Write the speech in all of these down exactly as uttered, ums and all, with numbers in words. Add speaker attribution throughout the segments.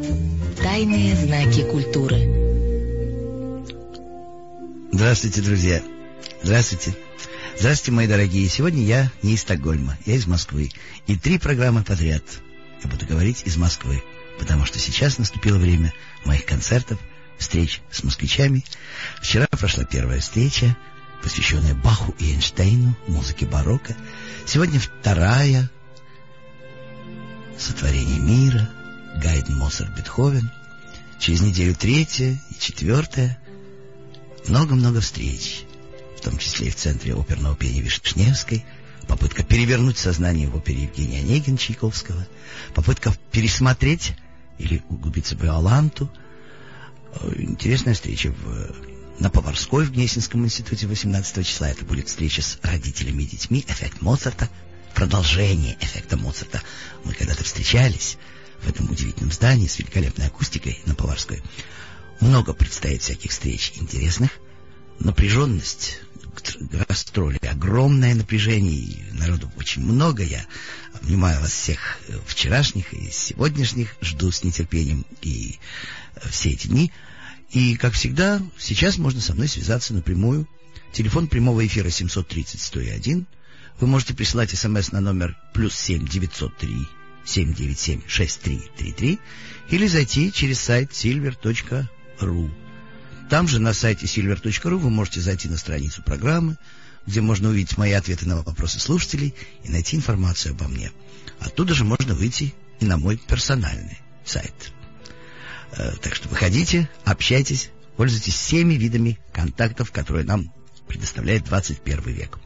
Speaker 1: Тайные знаки культуры.
Speaker 2: Здравствуйте, друзья. Здравствуйте. Здравствуйте, мои дорогие. Сегодня я не из Стокгольма, я из Москвы. И три программы подряд я буду говорить из Москвы, потому что сейчас наступило время моих концертов, встреч с москвичами. Вчера прошла первая встреча, посвященная Баху и Эйнштейну, музыке барокко. Сегодня вторая, сотворение мира, Гайдн, Моцарт, Бетховен. Через неделю третья и четвертая. Много-много встреч, в том числе и в Центре оперного пения Вишневской. Попытка перевернуть сознание в опере Евгения Онегина Чайковского. Попытка пересмотреть или углубиться в Иоланту. Интересная встреча в, на Поварской в Гнесинском институте восемнадцатого числа. Это будет встреча с родителями и детьми. Эффект Моцарта. Продолжение эффекта Моцарта. Мы когда-то встречались в этом удивительном здании с великолепной акустикой на Поварской. Много предстоит всяких встреч интересных. Напряженность, гастроли, огромное напряжение, и народу очень много. Я обнимаю вас всех вчерашних и сегодняшних, жду с нетерпением и все эти дни. И, как всегда, сейчас можно со мной связаться напрямую. Телефон прямого эфира семь три ноль сто один. Вы можете присылать смс на номер плюс семь девятьсот три семь девять семь шесть три три три или зайти через сайт сильвер точка ру. Там же на сайте сильвер точка ру вы можете зайти на страницу программы, где можно увидеть мои ответы на вопросы слушателей и найти информацию обо мне. Оттуда же можно выйти и на мой персональный сайт. Э, так что выходите, общайтесь, пользуйтесь всеми видами контактов, которые нам предоставляет двадцать первый век.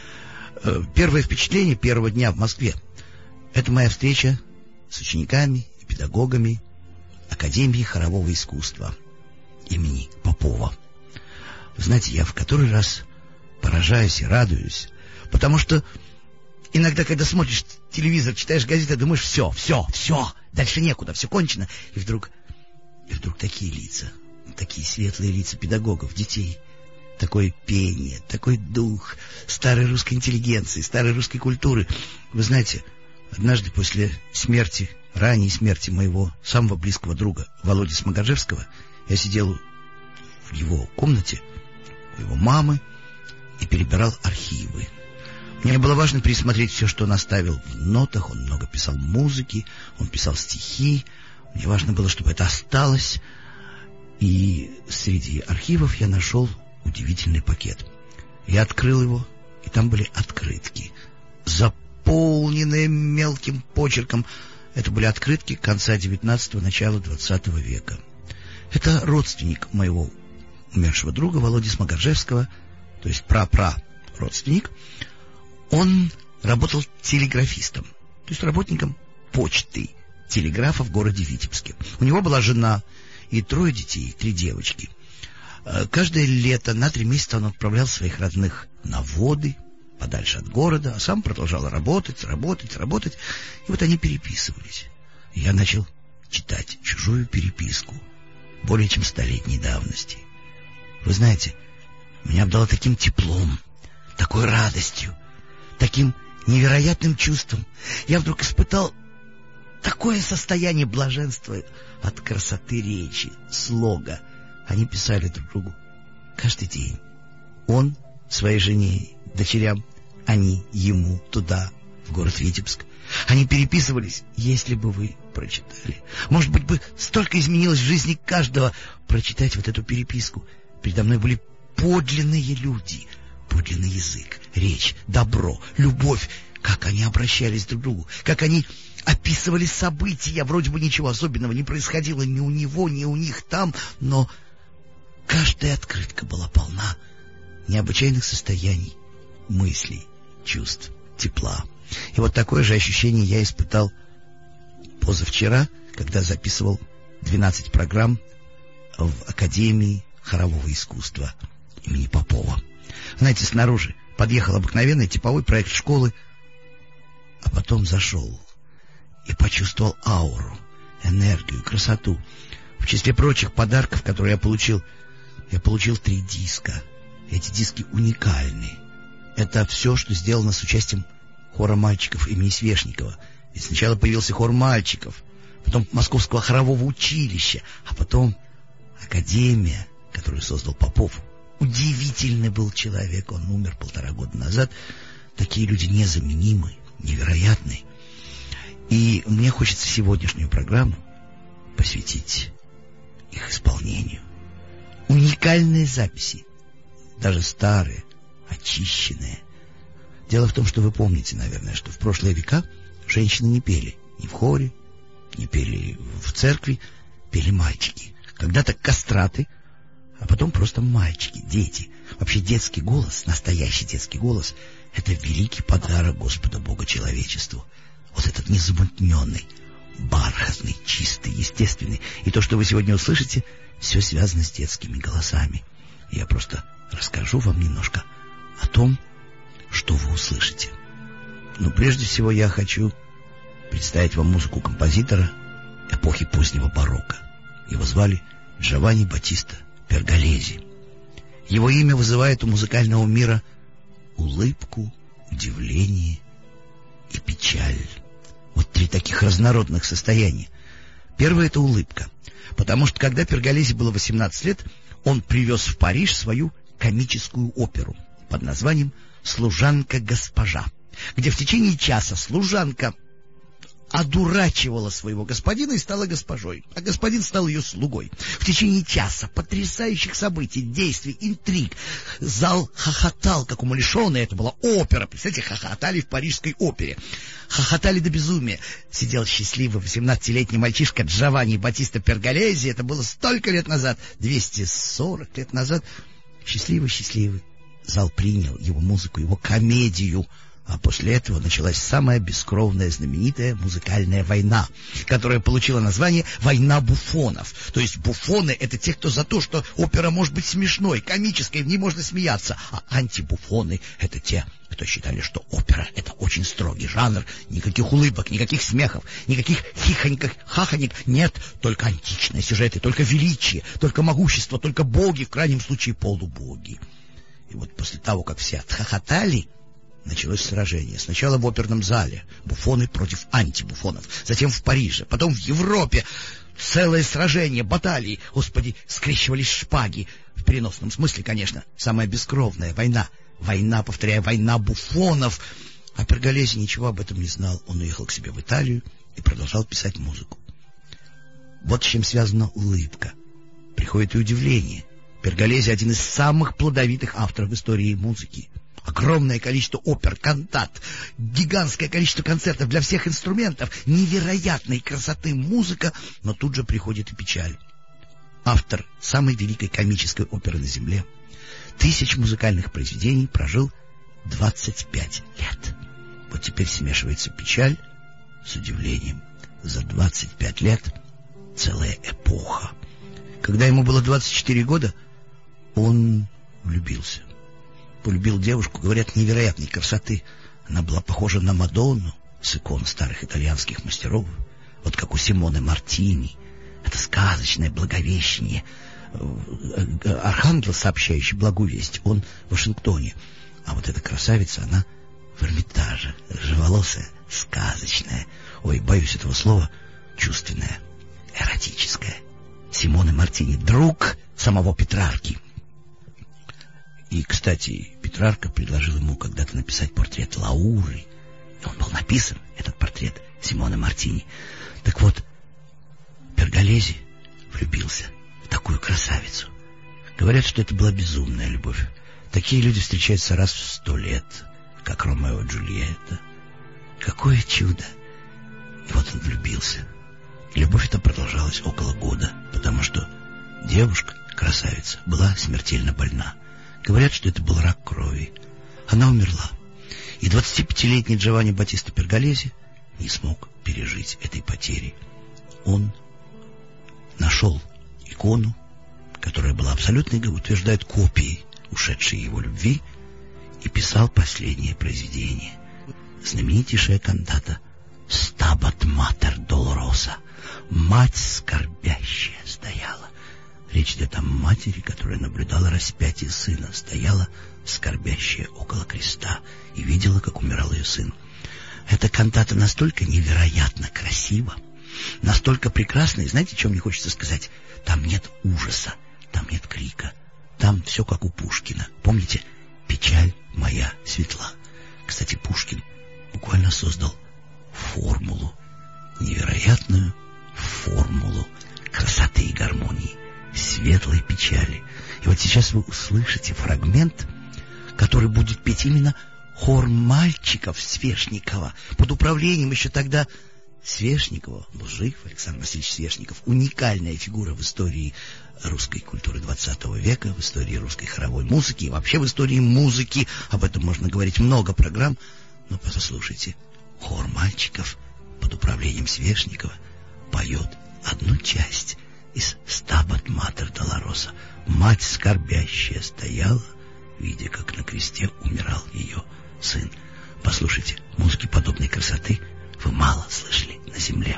Speaker 2: Э, первое впечатление первого дня в Москве — это моя встреча с учениками и педагогами Академии хорового искусства имени Попова. Вы знаете, я в который раз поражаюсь и радуюсь, потому что иногда, когда смотришь телевизор, читаешь газеты, думаешь, все, все, все, дальше некуда, все кончено. И вдруг, и вдруг такие лица, такие светлые лица педагогов, детей, такое пение, такой дух старой русской интеллигенции, старой русской культуры. Вы знаете, однажды после смерти, ранней смерти моего самого близкого друга Володи Смагоржевского, я сидел в его комнате у его мамы и перебирал архивы. Мне было важно пересмотреть все, что он оставил в нотах. Он много писал музыки, он писал стихи. Мне важно было, чтобы это осталось. И среди архивов я нашел удивительный пакет. Я открыл его, и там были открытки, заполненные мелким почерком. Это были открытки конца девятнадцатого, начала двадцатого века. Это родственник моего умершего друга Володи Смагоржевского, то есть пра-пра-родственник. Он работал телеграфистом, то есть работником почты, телеграфа в городе Витебске. У него была жена и трое детей, три девочки. Каждое лето на три месяца он отправлял своих родных на воды, подальше от города, а сам продолжал работать, работать, работать. И вот они переписывались. И я начал читать чужую переписку более чем столетней давности. Вы знаете, меня обдало таким теплом, такой радостью, таким невероятным чувством. Я вдруг испытал такое состояние блаженства от красоты речи, слога. Они писали друг другу каждый день. Он своей жене, дочерям, они ему туда, в город Витебск. Они переписывались. Если бы вы прочитали, может быть, бы столько изменилось в жизни каждого. Прочитать вот эту переписку. Передо мной были подлинные люди, подлинный язык, речь, добро, любовь. Как они обращались друг к другу, как они описывали события. Вроде бы ничего особенного не происходило ни у него, ни у них там, но каждая открытка была полна необычайных состояний, мыслей, чувств, тепла. И вот такое же ощущение я испытал позавчера, когда записывал двенадцать программ в Академии хорового искусства имени Попова. Знаете, снаружи подъехал обыкновенный типовой проект школы, а потом зашел и почувствовал ауру, энергию, красоту. В числе прочих подарков, которые я получил, я получил три диска. Эти диски уникальны. Это все, что сделано с участием хора мальчиков имени Свешникова. Ведь сначала появился хор мальчиков, потом Московского хорового училища, а потом академия, которую создал Попов. Удивительный был человек, он умер полтора года назад. Такие люди незаменимы, невероятны. И мне хочется сегодняшнюю программу посвятить их исполнению. Уникальные записи, даже старые, очищенные. Дело в том, что вы помните, наверное, что в прошлые века женщины не пели ни в хоре, не пели в церкви, пели мальчики. Когда-то кастраты, а потом просто мальчики, дети. Вообще детский голос, настоящий детский голос — это великий подарок Господа Бога человечеству. Вот этот незамутненный, бархатный, чистый, естественный. И то, что вы сегодня услышите, все связано с детскими голосами. Я просто расскажу вам немножко о том, что вы услышите. Но прежде всего я хочу представить вам музыку композитора эпохи позднего барокко. Его звали Джованни Баттиста Перголези. Его имя вызывает у музыкального мира улыбку, удивление и печаль. Вот три таких разнородных состояния. Первое — это улыбка. Потому что, когда Перголези было восемнадцать лет, он привез в Париж свою комическую оперу под названием «Служанка-госпожа», где в течение часа служанка одурачивала своего господина и стала госпожой, а господин стал ее слугой. В течение часа потрясающих событий, действий, интриг. Зал хохотал, как умалишенный. Это была опера. Представляете, хохотали в парижской опере. Хохотали до безумия. Сидел счастливый восемнадцатилетний мальчишка Джованни Баттиста Перголези. Это было столько лет назад, двести сорок лет назад. Счастливый-счастливый. Зал принял его музыку, его комедию. А после этого началась самая бескровная, знаменитая музыкальная война, которая получила название «Война буфонов». То есть буфоны — это те, кто за то, что опера может быть смешной, комической, в ней можно смеяться. А антибуфоны — это те, кто считали, что опера — это очень строгий жанр. Никаких улыбок, никаких смехов, никаких хихоньков, хахонек. Нет, только античные сюжеты, только величие, только могущество, только боги, в крайнем случае полубоги. И вот после того, как все отхохотали, началось сражение. Сначала в оперном зале. Буфоны против антибуфонов. Затем в Париже. Потом в Европе. Целое сражение, баталии. Господи, скрещивались шпаги. В переносном смысле, конечно. Самая бескровная война. Война, повторяю, война буфонов. А Перголези ничего об этом не знал. Он уехал к себе в Италию и продолжал писать музыку. Вот с чем связана улыбка. Приходит и удивление. Перголези — один из самых плодовитых авторов в истории музыки. Огромное количество опер, кантат, гигантское количество концертов для всех инструментов, невероятной красоты музыка, но тут же приходит и печаль. Автор самой великой комической оперы на земле, тысяч музыкальных произведений, прожил двадцать пять лет. Вот теперь смешивается печаль с удивлением. За двадцать пять лет целая эпоха. Когда ему было двадцать четыре года, он влюбился. Полюбил девушку, говорят, невероятной красоты. Она была похожа на Мадонну с икон старых итальянских мастеров, вот как у Симоне Мартини. Это сказочное благовещение. Архангел, сообщающий благую весть, он в Вашингтоне. А вот эта красавица, она в Эрмитаже, рыжеволосая, сказочная. Ой, боюсь этого слова, чувственная, эротическая. Симоне Мартини, друг самого Петрарки. И, кстати, Петрарка предложил ему когда-то написать портрет Лауры. И он был написан, этот портрет Симоне Мартини. Так вот, Перголези влюбился в такую красавицу. Говорят, что это была безумная любовь. Такие люди встречаются раз в сто лет, как Ромео и Джульетта. Какое чудо! И вот он влюбился. И любовь эта продолжалась около года, потому что девушка, красавица, была смертельно больна. Говорят, что это был рак крови. Она умерла. И двадцатипятилетний Джованни Баттиста Перголези не смог пережить этой потери. Он нашел икону, которая была абсолютной, утверждают, копией ушедшей его любви, и писал последнее произведение. Знаменитейшая кантата «Стабат матер долороса». «Мать скорбящая» стояла. Речь идет о матери, которая наблюдала распятие сына, стояла скорбящая около креста и видела, как умирал ее сын. Эта кантата настолько невероятно красива, настолько прекрасная. Знаете, что мне хочется сказать? Там нет ужаса, там нет крика. Там все как у Пушкина. Помните? «Печаль моя светла». Кстати, Пушкин буквально создал формулу, невероятную формулу красоты и гармонии, светлой печали. И вот сейчас вы услышите фрагмент, который будет петь именно хор мальчиков Свешникова под управлением еще тогда Свешникова. Был жив Александр Васильевич Свешников, уникальная фигура в истории русской культуры двадцатого века, в истории русской хоровой музыки и вообще в истории музыки. Об этом можно говорить много программ, но послушайте, хор мальчиков под управлением Свешникова поет одну часть из «Стабат Матер Долороса». Мать скорбящая стояла, видя, как на кресте умирал ее сын. Послушайте, музыки подобной красоты вы мало слышали на земле.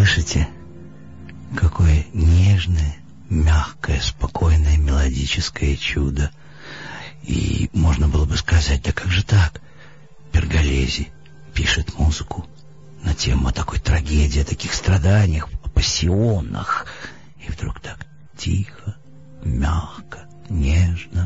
Speaker 2: Слышите, какое нежное, мягкое, спокойное, мелодическое чудо. И можно было бы сказать, да как же так? Перголези пишет музыку на тему о такой трагедии, о таких страданиях, о пассионах. И вдруг так тихо, мягко, нежно,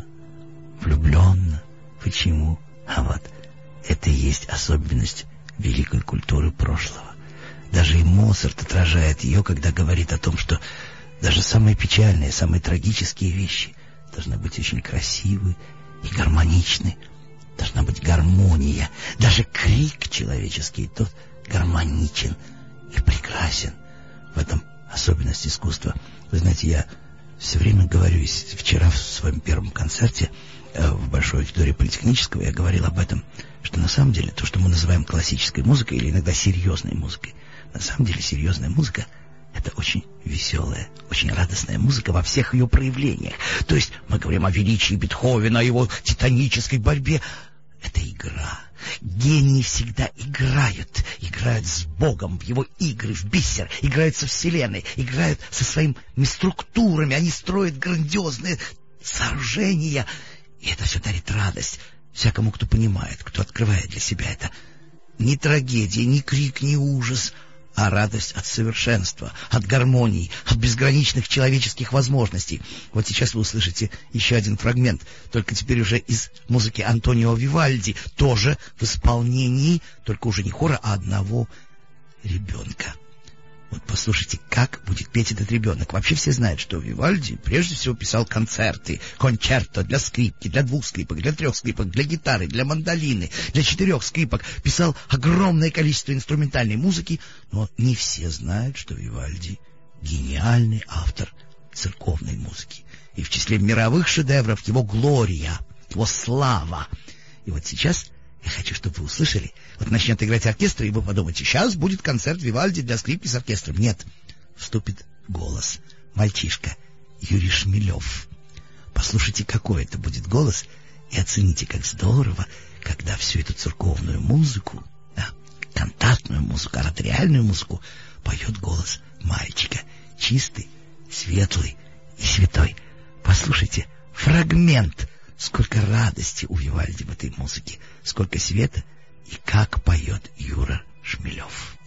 Speaker 2: влюбленно. Почему? А вот это и есть особенность великой культуры прошлого. Даже и Моцарт отражает ее, когда говорит о том, что даже самые печальные, самые трагические вещи должны быть очень красивы и гармоничны. Должна быть гармония. Даже крик человеческий тот гармоничен и прекрасен. В этом особенность искусства. Вы знаете, я все время говорю, вчера в своем первом концерте в Большой аудитории Политехнического я говорил об этом, что на самом деле то, что мы называем классической музыкой или иногда серьезной музыкой, на самом деле серьезная музыка — это очень веселая, очень радостная музыка во всех ее проявлениях. То есть мы говорим о величии Бетховена, о его титанической борьбе. Это игра. Гении всегда играют. Играют с Богом в его игры, в бисер. Играют со Вселенной. Играют со своими структурами. Они строят грандиозные сооружения. И это все дарит радость всякому, кто понимает, кто открывает для себя это. Ни трагедия, ни крик, ни ужас, а радость от совершенства, от гармонии, от безграничных человеческих возможностей. Вот сейчас вы услышите еще один фрагмент, только теперь уже из музыки Антонио Вивальди, тоже в исполнении, только уже не хора, а одного ребенка. Вот послушайте, как будет петь этот ребенок. Вообще все знают, что Вивальди прежде всего писал концерты, кончерто для скрипки, для двух скрипок, для трех скрипок, для гитары, для мандолины, для четырех скрипок. Писал огромное количество инструментальной музыки, но не все знают, что Вивальди гениальный автор церковной музыки. И в числе мировых шедевров его «Глория», его «Слава». И вот сейчас я хочу, чтобы вы услышали. Вот начнет играть оркестр, и вы подумаете, сейчас будет концерт Вивальди для скрипки с оркестром. Нет, вступит голос. Мальчишка Юрий Шмелев. Послушайте, какой это будет голос, и оцените, как здорово, когда всю эту церковную музыку, да, кантатную музыку, ораториальную музыку поет голос мальчика. Чистый, светлый и святой. Послушайте, фрагмент. Сколько радости у Вивальди в этой музыке, сколько света, и как поет Юра Шмелев.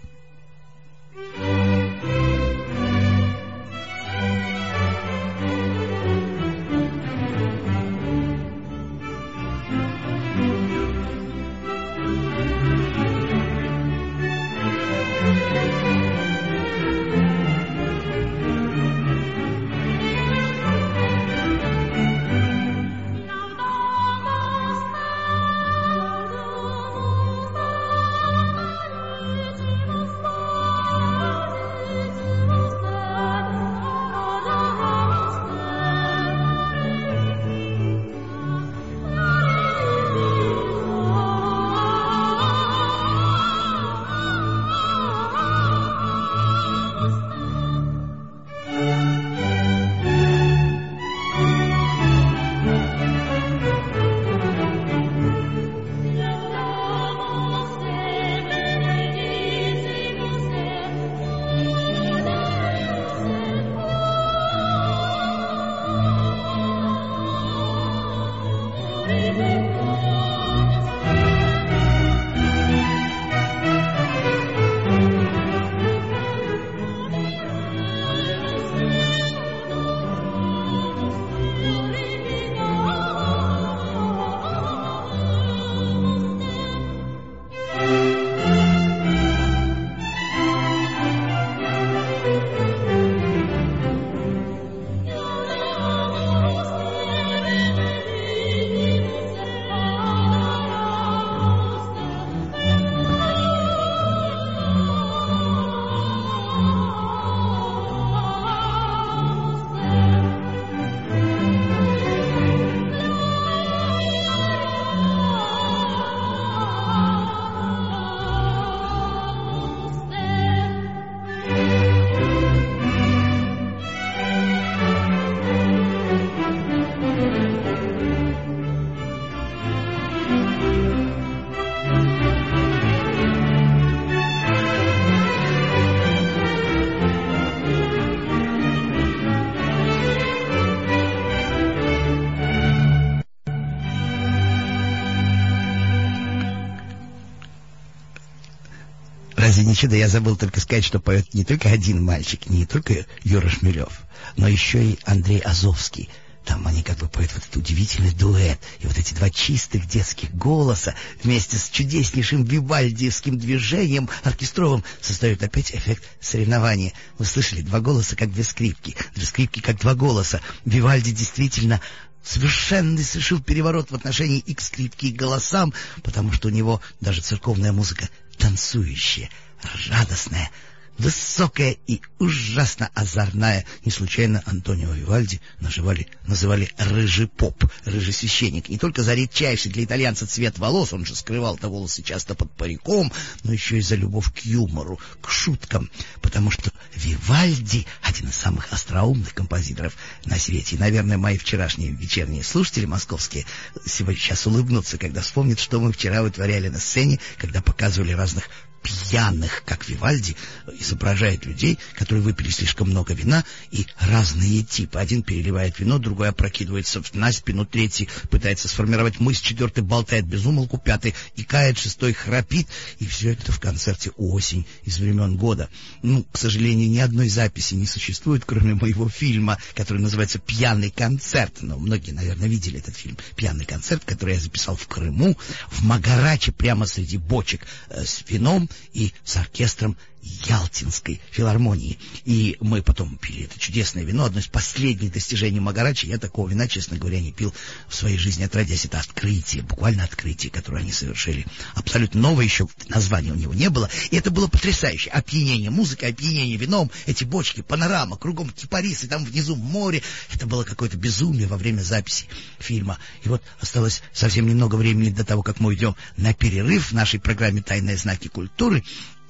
Speaker 2: Извини, чудо, я забыл только сказать, что поет не только один мальчик, не только Юра Шмелев, но еще и Андрей Азовский. Там они как бы поют вот этот удивительный дуэт. И вот эти два чистых детских голоса вместе с чудеснейшим вивальдиевским движением оркестровым создают опять эффект соревнования. Вы слышали? Два голоса как две скрипки. Две скрипки как два голоса. Вивальди действительно совершенно совершил переворот в отношении и к скрипке, и к голосам, потому что у него даже церковная музыка танцующая, радостная, высокая и ужасно озорная. Не случайно Антонио Вивальди называли, называли рыжий поп, рыжий священник. Не только за редчайший для итальянца цвет волос, он же скрывал-то волосы часто под париком, но еще и за любовь к юмору, к шуткам, потому что Вивальди один из самых остроумных композиторов на свете. И, наверное, мои вчерашние вечерние слушатели московские сегодня сейчас улыбнутся, когда вспомнят, что мы вчера вытворяли на сцене, когда показывали разных пьяных, как Вивальди изображает людей, которые выпили слишком много вина, и разные типы. Один переливает вино, другой опрокидывает собственно на спину, третий пытается сформировать мысль, четвертый болтает без умолку, пятый икает, шестой храпит, и все это в концерте «Осень» из времен года. Ну, к сожалению, ни одной записи не существует, кроме моего фильма, который называется «Пьяный концерт». Но многие, наверное, видели этот фильм «Пьяный концерт», который я записал в Крыму, в Магараче, прямо среди бочек э, с вином и с оркестром Ялтинской филармонии. И мы потом пили это чудесное вино, одно из последних достижений Магарачи. Я такого вина, честно говоря, не пил в своей жизни, отродясь. Это открытие, буквально открытие, которое они совершили. Абсолютно новое, еще названия у него не было. И это было потрясающе. Опьянение музыкой, опьянение вином, эти бочки, панорама, кругом кипарисы, там внизу море. Это было какое-то безумие во время записи фильма. И вот осталось совсем немного времени до того, как мы уйдем на перерыв в нашей программе «Тайные знаки культуры».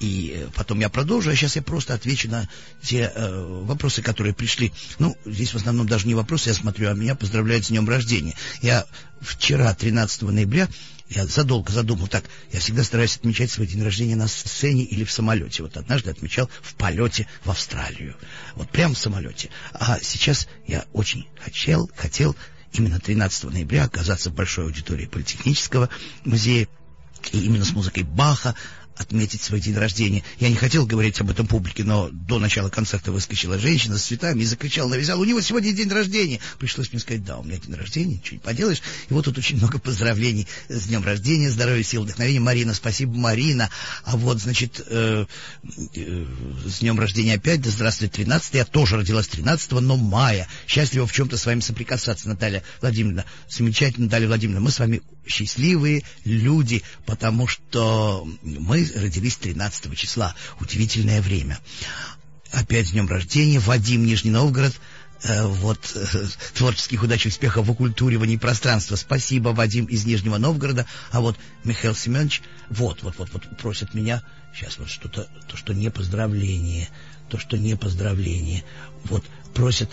Speaker 2: И потом я продолжу, а сейчас я просто отвечу на те э, вопросы, которые пришли. Ну, здесь в основном даже не вопросы, я смотрю, а меня поздравляют с днем рождения. Я вчера, тринадцатого ноября, я задолго задумал, так, я всегда стараюсь отмечать свой день рождения на сцене или в самолете. Вот однажды отмечал в полете в Австралию. Вот прямо в самолете. А сейчас я очень хотел, хотел именно тринадцатого ноября оказаться в большой аудитории Политехнического музея, и именно с музыкой Баха отметить свой день рождения. Я не хотел говорить об этом публике, но до начала концерта выскочила женщина с цветами и закричала, навязала: у него сегодня день рождения. Пришлось мне сказать: да, у меня день рождения, ничего не поделаешь. И вот тут очень много поздравлений с днем рождения, здоровья, сил, вдохновения. Марина, спасибо, Марина. А вот, значит, э, э, с днем рождения опять, да здравствует тринадцатое. Я тоже родилась тринадцатого, но мая. Счастливо в чем-то с вами соприкасаться, Наталья Владимировна. Замечательно, Наталья Владимировна. Мы с вами счастливые люди, потому что мы родились тринадцатого числа. Удивительное время. Опять с днем рождения. Вадим, Нижний Новгород. Э, вот э, творческих удач, успехов в оккультуривании пространства. Спасибо, Вадим из Нижнего Новгорода. А вот Михаил Семенович, вот, вот, вот, вот просят меня. Сейчас вот что-то, то, что не поздравление. То, что не поздравление. Вот просят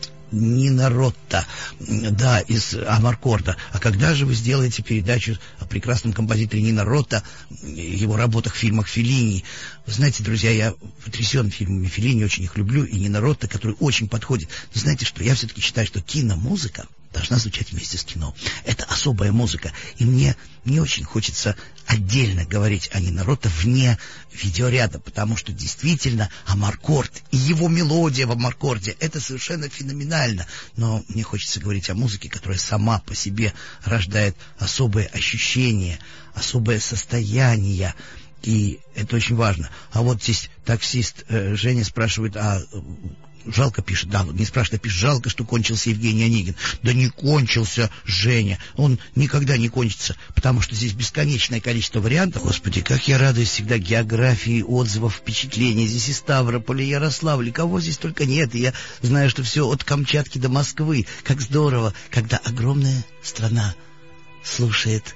Speaker 2: Нина Ротта, да, из Амаркорда. А когда же вы сделаете передачу о прекрасном композиторе Нино Ротта, его работах в фильмах Феллини? Вы знаете, друзья, я потрясен фильмами Феллини, очень их люблю, и Нино Ротта, который очень подходит. Но знаете что, я все-таки считаю, что киномузыка должна звучать вместе с кино. Это особая музыка, и мне не очень хочется отдельно говорить о Нино Ротта вне видеоряда, потому что действительно Амаркорд и его мелодия в Амаркорде — это совершенно феноменально. Но мне хочется говорить о музыке, которая сама по себе рождает особые ощущения, особое состояние, и это очень важно. А вот здесь таксист э, Женя спрашивает, а жалко, пишет, да, не спрашивает, а пишет: жалко, что кончился Евгений Онегин. Да не кончился, Женя, он никогда не кончится, потому что здесь бесконечное количество вариантов. Господи, как я радуюсь всегда географии, отзывов, впечатлений. Здесь и Ставрополь, и Ярославль, кого здесь только нет. И я знаю, что все от Камчатки до Москвы. Как здорово, когда огромная страна слушает.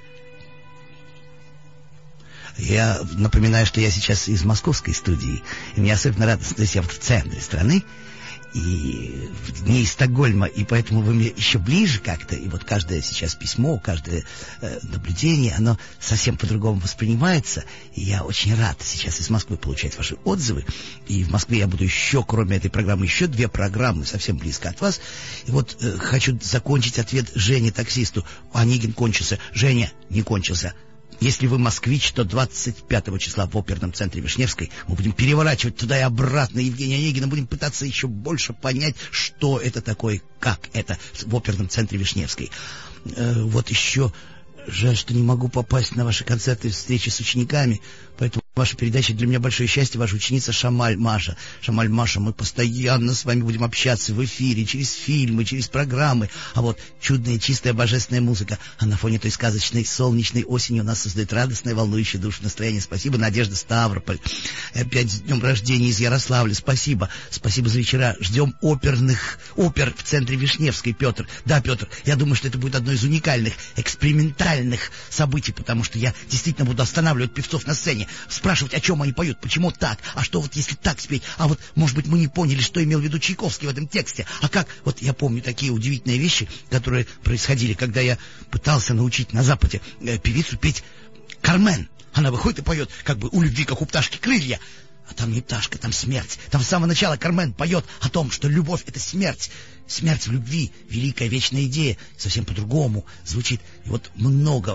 Speaker 2: Я напоминаю, что я сейчас из московской студии, и мне особенно радостно, то есть я вот в центре страны, и не из Стокгольма, и поэтому вы мне еще ближе как-то, и вот каждое сейчас письмо, каждое э, наблюдение, оно совсем по-другому воспринимается, и я очень рад сейчас из Москвы получать ваши отзывы, и в Москве я буду еще, кроме этой программы, еще две программы совсем близко от вас, и вот э, хочу закончить ответ Жене, таксисту. Онегин кончился. Женя, не кончился. Если вы москвич, то двадцать пятого числа в оперном центре Вишневской мы будем переворачивать туда и обратно Евгения Онегина, будем пытаться еще больше понять, что это такое, как это в оперном центре Вишневской. Э, вот еще жаль, что не могу попасть на ваши концерты и встречи с учениками, поэтому ваша передача для меня большое счастье. Ваша ученица Шамаль Маша. Шамаль Маша, мы постоянно с вами будем общаться в эфире, через фильмы, через программы. А вот чудная, чистая, божественная музыка, а на фоне той сказочной солнечной осени у нас создает радостное, волнующее душу настроение. Спасибо, Надежда, Ставрополь. Опять с днем рождения из Ярославля. Спасибо. Спасибо за вечера. Ждем оперных, опер в центре Вишневской, Петр. Да, Петр, я думаю, что это будет одно из уникальных, экспериментальных событий, потому что я действительно буду останавливать певцов на сцене, спрашивать, о чем они поют, почему так, а что вот если так спеть, а вот, может быть, мы не поняли, что имел в виду Чайковский в этом тексте, а как, вот я помню такие удивительные вещи, которые происходили, когда я пытался научить на Западе э, певицу петь «Кармен». Она выходит и поет, как бы у любви, как у пташки, крылья. А там не пташка, там смерть. Там с самого начала Кармен поет о том, что любовь — это смерть. Смерть в любви, великая вечная идея, совсем по-другому звучит. И вот много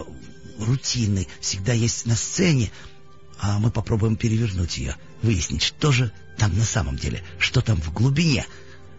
Speaker 2: рутины всегда есть на сцене, а мы попробуем перевернуть ее, выяснить, что же там на самом деле, что там в глубине.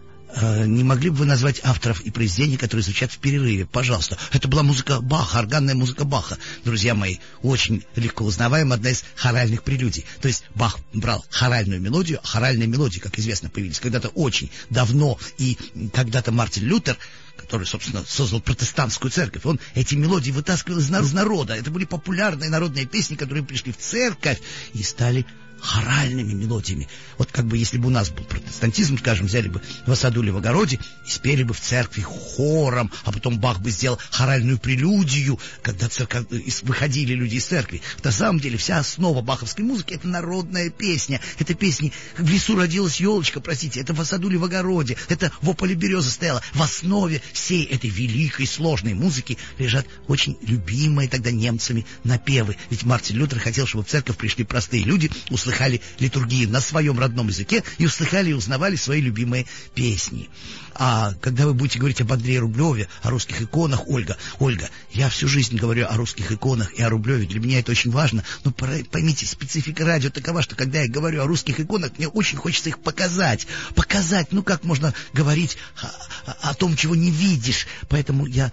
Speaker 2: Э, не могли бы вы назвать авторов и произведений, которые звучат в перерыве? Пожалуйста. Это была музыка Баха, органная музыка Баха. Друзья мои, очень легко узнаваемая, одна из хоральных прелюдий. То есть Бах брал хоральную мелодию, а хоральные мелодии, как известно, появились когда-то очень давно, и когда-то Мартин Лютер, который, собственно, создал протестантскую церковь, он эти мелодии вытаскивал из народа. Это были популярные народные песни, которые пришли в церковь и стали хоральными мелодиями. Вот как бы если бы у нас был протестантизм, скажем, взяли бы в саду или в огороде и спели бы в церкви хором, а потом Бах бы сделал хоральную прелюдию, когда церковь, выходили люди из церкви. На самом деле вся основа баховской музыки — это народная песня. Это песни «В лесу родилась елочка», простите, это в саду или в огороде, это «В ополе береза стояла». В основе всей этой великой сложной музыки лежат очень любимые тогда немцами напевы. Ведь Мартин Лютер хотел, чтобы в церковь пришли простые люди, услыхали литургию на своем родном языке и услыхали и узнавали свои любимые песни. А когда вы будете говорить об Андрее Рублеве, о русских иконах, Ольга, Ольга, я всю жизнь говорю о русских иконах и о Рублеве, для меня это очень важно, но поймите, специфика радио такова, что когда я говорю о русских иконах, мне очень хочется их показать, показать, ну как можно говорить о, о том, чего не видишь, поэтому я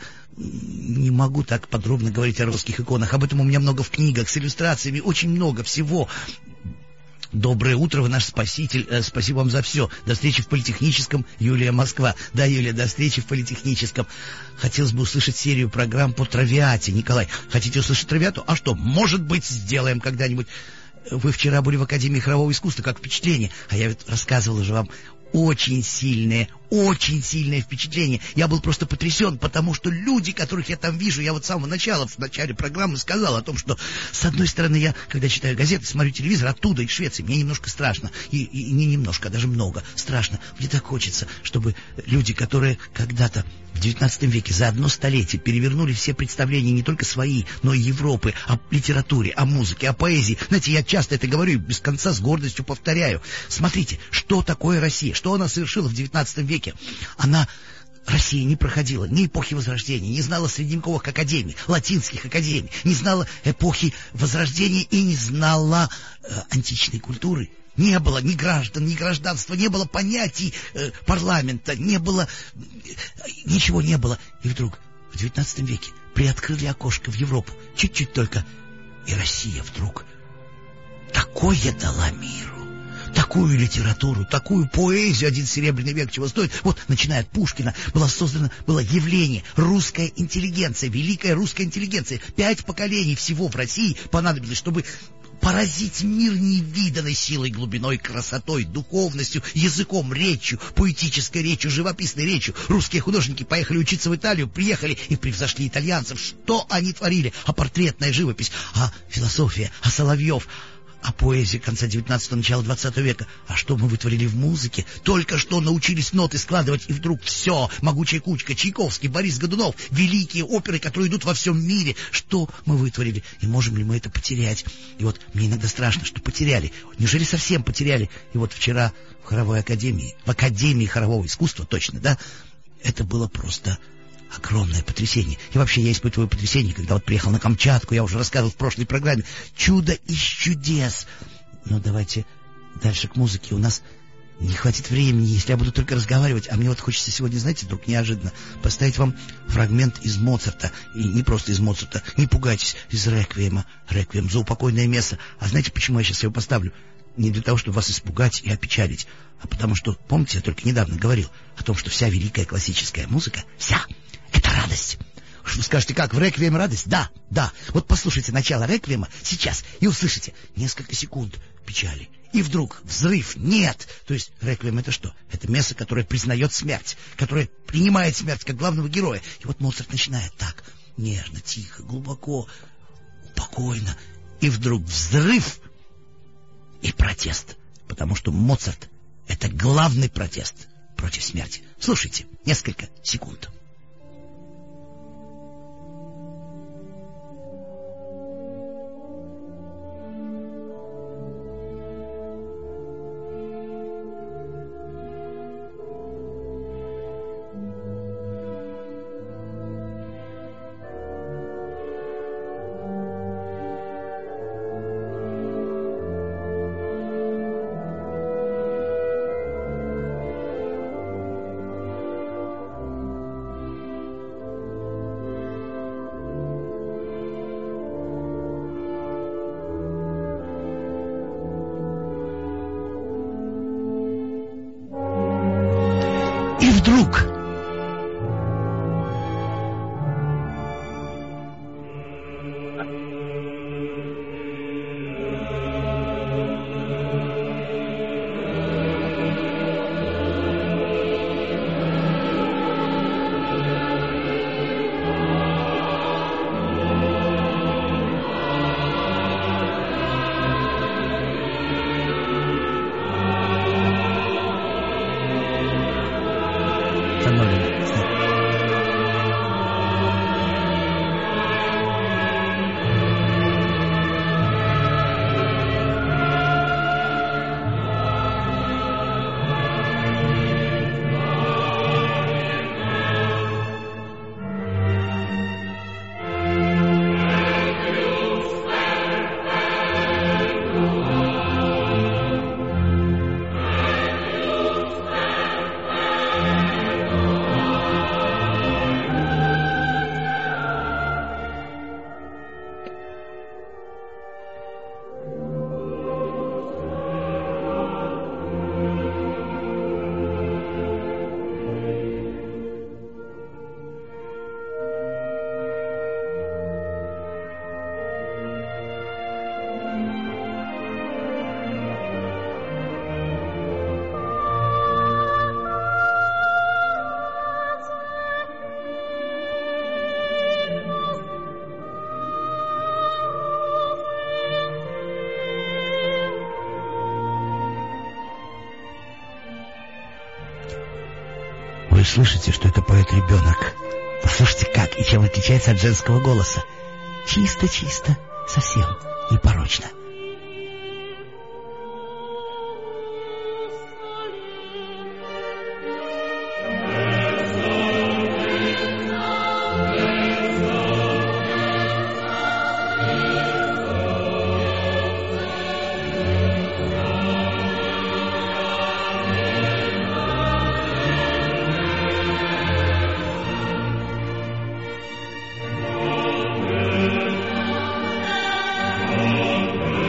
Speaker 2: не могу так подробно говорить о русских иконах, об этом у меня много в книгах, с иллюстрациями, очень много всего. Доброе утро, вы наш спаситель. Э, спасибо вам за все. До встречи в Политехническом. Юлия, Москва. Да, Юлия, до встречи в Политехническом. Хотелось бы услышать серию программ по травиате. Николай, хотите услышать травиату? А что, может быть, сделаем когда-нибудь. Вы вчера были в Академии хорового искусства, как впечатление. А я ведь рассказывал же вам очень сильное, очень сильное впечатление. Я был просто потрясен, потому что люди, которых я там вижу, я вот с самого начала, в начале программы сказал о том, что, с одной стороны, я, когда читаю газеты, смотрю телевизор оттуда, из Швеции, мне немножко страшно, и, и, и не немножко, а даже много страшно. Мне так хочется, чтобы люди, которые когда-то в девятнадцатом веке за одно столетие перевернули все представления не только свои, но и Европы, о литературе, о музыке, о поэзии. Знаете, я часто это говорю и без конца с гордостью повторяю. Смотрите, что такое Россия, что она совершила в девятнадцатом веке. Она... Россия не проходила ни эпохи Возрождения, не знала средневековых академий, латинских академий, не знала эпохи Возрождения и не знала э, античной культуры. Не было ни граждан, ни гражданства, не было понятий э, парламента, не было... Э, ничего не было. И вдруг в девятнадцатом веке приоткрыли окошко в Европу. Чуть-чуть только. И Россия вдруг такое дала миру. Такую литературу, такую поэзию, один серебряный век чего стоит. Вот, начиная от Пушкина, было создано, было явление, русская интеллигенция, великая русская интеллигенция. Пять поколений всего в России понадобилось, чтобы поразить мир невиданной силой, глубиной, красотой, духовностью, языком, речью, поэтической речью, живописной речью. Русские художники поехали учиться в Италию, приехали и превзошли итальянцев. Что они творили? А портретная живопись, а философия, а Соловьев, а поэзия конца девятнадцатого, начала двадцатого века. А что мы вытворили в музыке? Только что научились ноты складывать, и вдруг все. «Могучая кучка», Чайковский, Борис Годунов, великие оперы, которые идут во всем мире. Что мы вытворили? И можем ли мы это потерять? И вот мне иногда страшно, что потеряли. Неужели совсем потеряли? И вот вчера в хоровой академии, в Академии хорового искусства, точно, да, это было просто огромное потрясение. И вообще я испытываю потрясение, когда вот приехал на Камчатку, я уже рассказывал в прошлой программе. Чудо из чудес. Но давайте дальше к музыке. У нас не хватит времени, если я буду только разговаривать. А мне вот хочется сегодня, знаете, вдруг неожиданно поставить вам фрагмент из Моцарта. И не просто из Моцарта, не пугайтесь, из Реквиема. Реквием за упокойное место. А знаете, почему я сейчас его поставлю? Не для того, чтобы вас испугать и опечалить, а потому что, помните, я только недавно говорил о том, что вся великая классическая музыка, вся, это радость. Уж вы скажете, как, в Реквием радость? Да, да. Вот послушайте начало Реквиема сейчас и услышите несколько секунд печали. И вдруг взрыв. Нет. То есть Реквием — это что? Это место, которое признает смерть, которое принимает смерть как главного героя. И вот Моцарт начинает так, нежно, тихо, глубоко, спокойно. И вдруг взрыв и протест. Потому что Моцарт — это главный протест против смерти. Слушайте, несколько секунд. И вдруг вы слышите, что это поет ребенок. Послушайте, как и чем отличается от женского голоса. Чисто-чисто, совсем непорочно.
Speaker 1: Oh,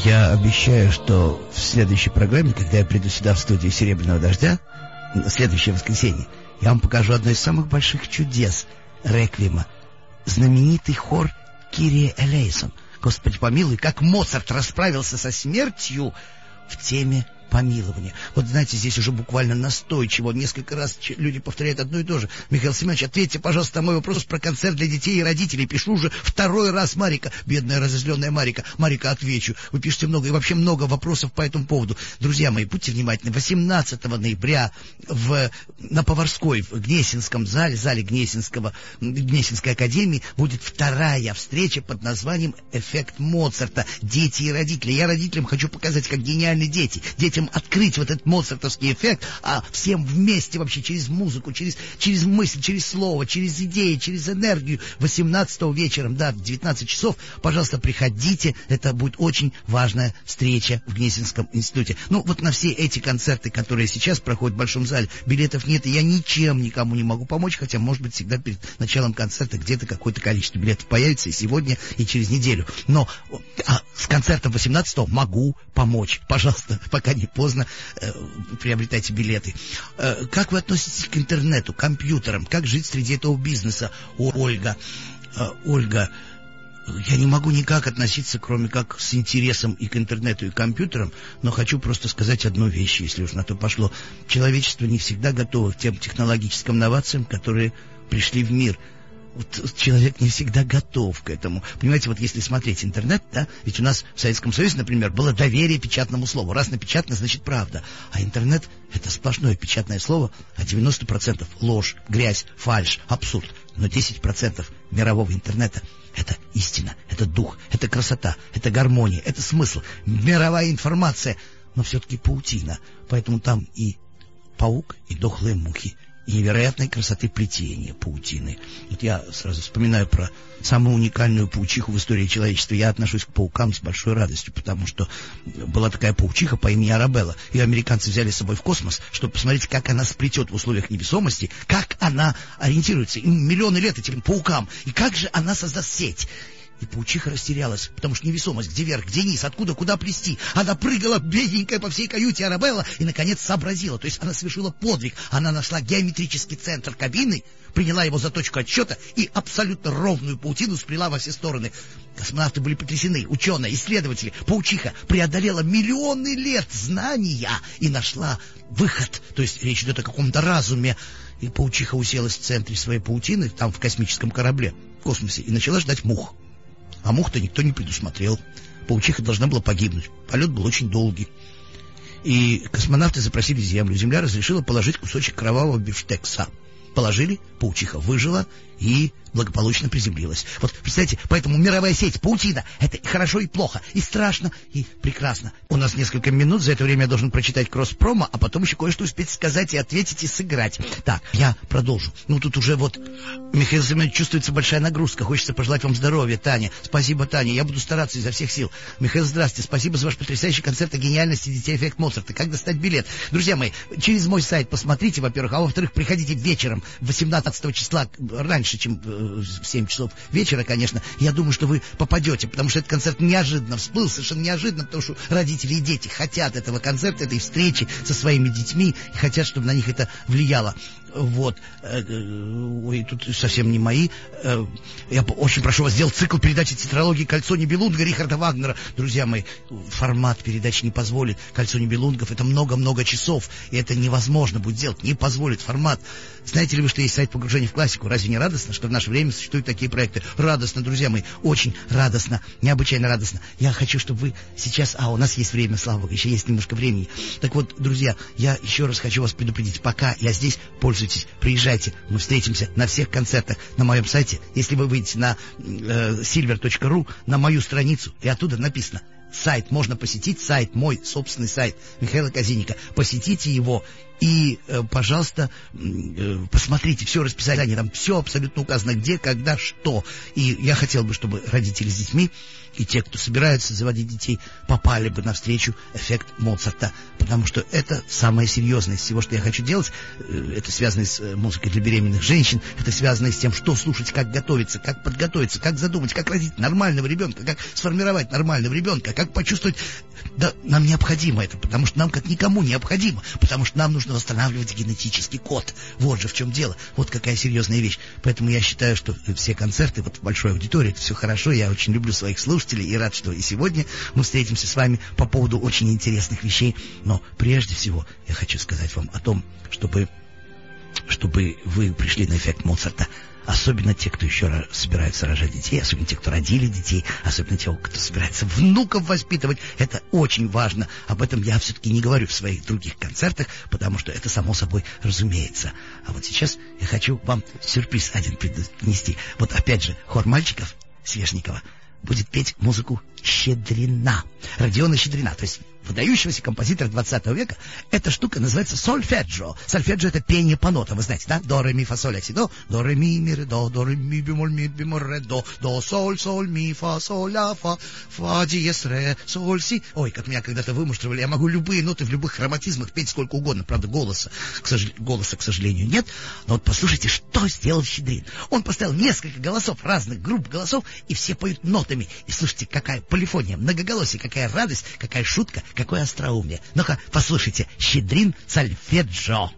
Speaker 2: Я обещаю, что в следующей программе, когда я приду сюда в студию «Серебряного дождя», в следующее воскресенье, я вам покажу одно из самых больших чудес реквиема. Знаменитый хор Кирии элейсон. Господи помилуй, как Моцарт расправился со смертью в теме помилования. Вот знаете, здесь уже буквально настойчиво несколько раз люди повторяют одно и то же. Михаил Семенович, ответьте, пожалуйста, на мой вопрос про концерт для детей и родителей. Пишу уже второй раз, Марика. Бедная разозленная Марика. Марика, отвечу. Вы пишете много и вообще много вопросов по этому поводу. Друзья мои, будьте внимательны. восемнадцатого ноября в, на Поварской, в Гнесинском зале, зале Гнесинского, Гнесинской академии будет вторая встреча под названием «Эффект Моцарта. Дети и родители». Я родителям хочу показать, как гениальны дети. Дети открыть вот этот моцартовский эффект, а всем вместе вообще через музыку, через, через мысль, через слово, через идеи, через энергию. восемнадцатого вечером, да, в девятнадцать часов, пожалуйста, приходите, это будет очень важная встреча в Гнесинском институте. Ну, вот на все эти концерты, которые сейчас проходят в Большом зале, билетов нет, и я ничем никому не могу помочь, хотя, может быть, всегда перед началом концерта где-то какое-то количество билетов появится и сегодня, и через неделю. Но а с концертом восемнадцатого могу помочь. Пожалуйста, пока не поздно, э, приобретайте билеты. Э, как вы относитесь к интернету, компьютерам? Как жить среди этого бизнеса? О, Ольга, э, Ольга, я не могу никак относиться, кроме как с интересом и к интернету, и к компьютерам, но хочу просто сказать одну вещь, если уж на то пошло. Человечество не всегда готово к тем технологическим новациям, которые пришли в мир. Вот человек не всегда готов к этому. Понимаете, вот если смотреть интернет, да, ведь у нас в Советском Союзе, например, было доверие печатному слову. Раз напечатано, значит правда. А интернет — это сплошное печатное слово, а девяносто процентов ложь, грязь, фальшь, абсурд. Но десять процентов мирового интернета — это истина, это дух, это красота, это гармония, это смысл, мировая информация, но все-таки паутина. Поэтому там и паук, и дохлые мухи, и невероятной красоты плетения паутины. Вот я сразу вспоминаю про самую уникальную паучиху в истории человечества. Я отношусь к паукам с большой радостью, потому что была такая паучиха по имени Арабелла. Ее американцы взяли с собой в космос, чтобы посмотреть, как она сплетет в условиях невесомости, как она ориентируется. Им миллионы лет этим паукам. И как же она создаст сеть. И паучиха растерялась, потому что невесомость, где вверх, где низ, откуда, куда плести. Она прыгала бедненькая по всей каюте Арабелла и, наконец, сообразила. То есть она совершила подвиг. Она нашла геометрический центр кабины, приняла его за точку отсчета и абсолютно ровную паутину сплела во все стороны. Космонавты были потрясены, ученые, исследователи. Паучиха преодолела миллионы лет знания и нашла выход. То есть речь идет о каком-то разуме. И паучиха уселась в центре своей паутины, там в космическом корабле, в космосе, и начала ждать мух. А мух-то никто не предусмотрел. Паучиха должна была погибнуть. Полет был очень долгий. И космонавты запросили Землю. Земля разрешила положить кусочек кровавого бифштекса. Положили, паучиха выжила и благополучно приземлилась. Вот, представляете, поэтому мировая сеть, паутина, это и хорошо, и плохо, и страшно, и прекрасно. У нас несколько минут, за это время я должен прочитать кросс-промо, а потом еще кое-что успеть сказать и ответить, и сыграть. Так, я продолжу. Ну, тут уже вот, Михаил Семенович, чувствуется большая нагрузка. Хочется пожелать вам здоровья, Таня. Спасибо, Таня, я буду стараться изо всех сил. Михаил, здравствуйте, спасибо за ваш потрясающий концерт о гениальности детей «Эффект Моцарта». Как достать билет? Друзья мои, через мой сайт посмотрите, во-первых, а во-вторых, приходите вечером, восемнадцатого числа, раньше, чем в семь часов вечера, конечно. Я думаю, что вы попадете, потому что этот концерт неожиданно всплыл, совершенно неожиданно, потому что родители и дети хотят этого концерта, этой встречи со своими детьми и хотят, чтобы на них это влияло. Вот. Ой, тут совсем не мои. Я очень прошу вас сделать цикл передачи тетралогии «Кольцо Нибелунга» Рихарда Вагнера. Друзья мои, формат передачи не позволит. «Кольцо Нибелунгов» — это много-много часов, и это невозможно будет сделать. Не позволит формат. Знаете ли вы, что есть сайт погружения в классику? Разве не радостно, что в наше время существуют такие проекты? Радостно, друзья мои, очень радостно, необычайно радостно. Я хочу, чтобы вы сейчас... А, у нас есть время, слава богу, еще есть немножко времени. Так вот, друзья, я еще раз хочу вас предупредить. Пока я здесь, пользуйтесь, приезжайте. Мы встретимся на всех концертах на моем сайте. Если вы выйдете на э, silver точка ru, на мою страницу, и оттуда написано сайт, можно посетить сайт, мой собственный сайт Михаила Казиника. Посетите его И, пожалуйста, посмотрите все расписание, там все абсолютно указано, где, когда, что. И я хотел бы, чтобы родители с детьми и те, кто собираются заводить детей, попали бы навстречу эффект Моцарта. Потому что это самое серьезное из всего, что я хочу делать. Это связано с музыкой для беременных женщин, это связано с тем, что слушать, как готовиться, как подготовиться, как задумать, как родить нормального ребенка, как сформировать нормального ребенка, как почувствовать. Да, нам необходимо это, потому что нам как никому необходимо, потому что нам нужно восстанавливать генетический код. Вот же в чем дело. Вот какая серьезная вещь. Поэтому я считаю, что все концерты вот в большой аудитории, это все хорошо. Я очень люблю своих слушателей и рад, что и сегодня мы встретимся с вами по поводу очень интересных вещей. Но прежде всего я хочу сказать вам о том, чтобы, чтобы вы пришли на эффект Моцарта. Особенно те, кто еще собираются рожать детей, особенно те, кто родили детей, особенно те, кто собирается внуков воспитывать. Это очень важно. Об этом я все-таки не говорю в своих других концертах, потому что это само собой разумеется. А вот сейчас я хочу вам сюрприз один принести. Вот опять же, хор мальчиков Свешникова будет петь музыку Щедрина, Родиона Щедрина, то есть выдающегося композитора двадцатого века. Эта штука называется сольфеджио. Сольфеджио — это пение по нотам, вы знаете, да? До, ре, ми, фа, соль, ля, си, до, до, ре, ми, ми, ре, до, до, ре, ми, бемоль, ми, бемоль, ре, до, до, соль, соль, ми, фа, соль, ля, фа, фа, диез, ре, соль, си. Ой, как меня когда-то вымуштровали, я могу любые ноты в любых хроматизмах петь сколько угодно, правда, голоса, к сож... голоса, к сожалению, нет. Но вот послушайте, что сделал Щедрин. Он поставил несколько голосов, разных групп голосов, и все поют нотами. И слушайте, какая полифония, многоголосие, какая радость, какая шутка, какое остроумие. Ну-ка, послушайте, Щедрин сольфеджио.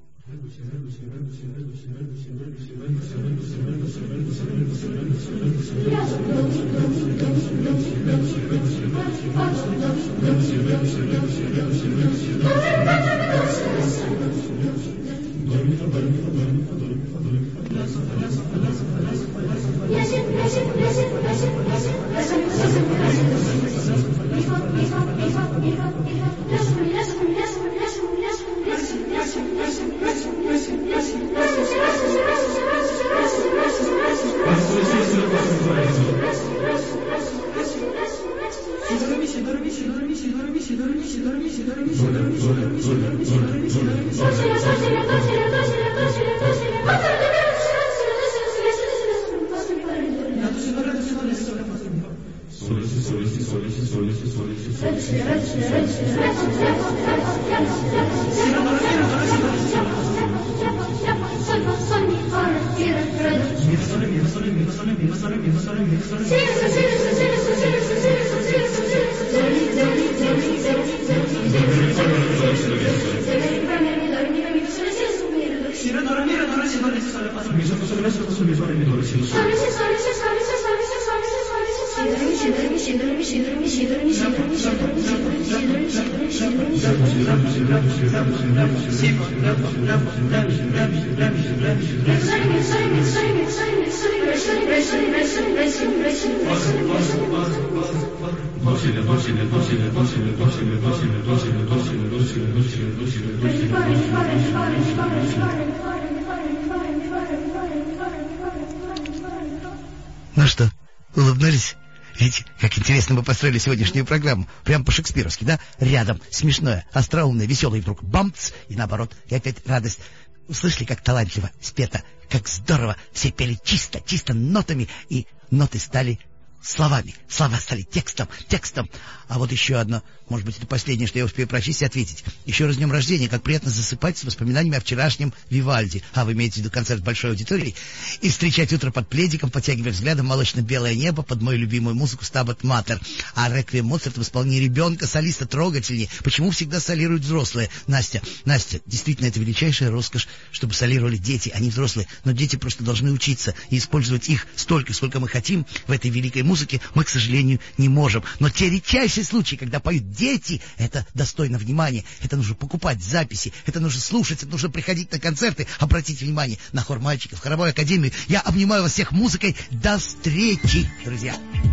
Speaker 2: Ну что, улыбнулись? Видите, как интересно мы построили сегодняшнюю программу. Прям по-шекспировски, да? Рядом смешное, остроумное, веселое, и вдруг бамц, и наоборот, и опять радость. Услышали, как талантливо спето, как здорово. Все пели чисто, чисто нотами, и ноты стали словами, слова стали текстом, текстом. А вот еще одно, может быть, это последнее, что я успею прочесть и ответить. Еще раз с днем рождения, как приятно засыпать с воспоминаниями о вчерашнем Вивальди. А вы имеете в виду концерт большой аудитории? И встречать утро под пледиком, подтягивая взглядом молочно-белое небо под мою любимую музыку Стабат Матер. А реквием Моцарта в исполнении ребенка, солиста трогательнее. Почему всегда солируют взрослые? Настя, Настя, действительно, это величайшая роскошь, чтобы солировали дети, а не взрослые. Но дети просто должны учиться и использовать их столько, сколько мы хотим в этой великой музыке, мы, к сожалению, не можем. Но те редчайшие случаи, когда поют дети, это достойно внимания. Это нужно покупать записи, это нужно слушать, это нужно приходить на концерты. Обратите внимание на хор мальчиков, хоровую академию. Я обнимаю вас всех музыкой. До встречи, друзья!